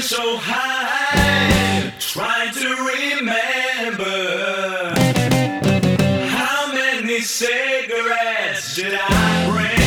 so high, trying to remember how many cigarettes did I bring?